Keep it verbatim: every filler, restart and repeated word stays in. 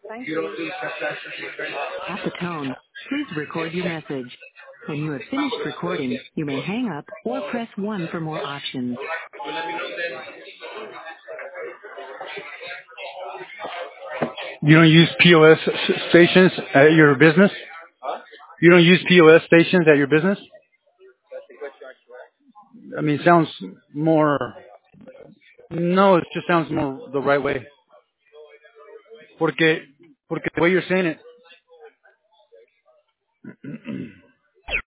Thank you. At the tone, please record your message. When you have finished recording, you may hang up or press one for more options. You don't use P O S stations at your business? You don't use P O S stations at your business? I mean, it sounds more, no, it just sounds more the right way. Porque, porque the way you're saying it,